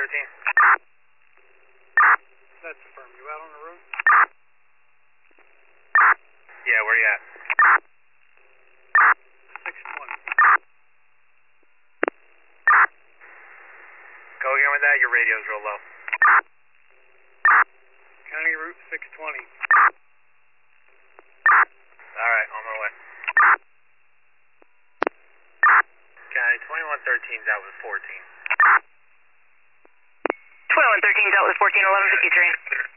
That's affirmed. You out on the road? Yeah, where you at? 620. Go again with that, your radio's real low. County Route 620. Alright, on my way. County 2113's out with 14. 2113's out with 14, 1153.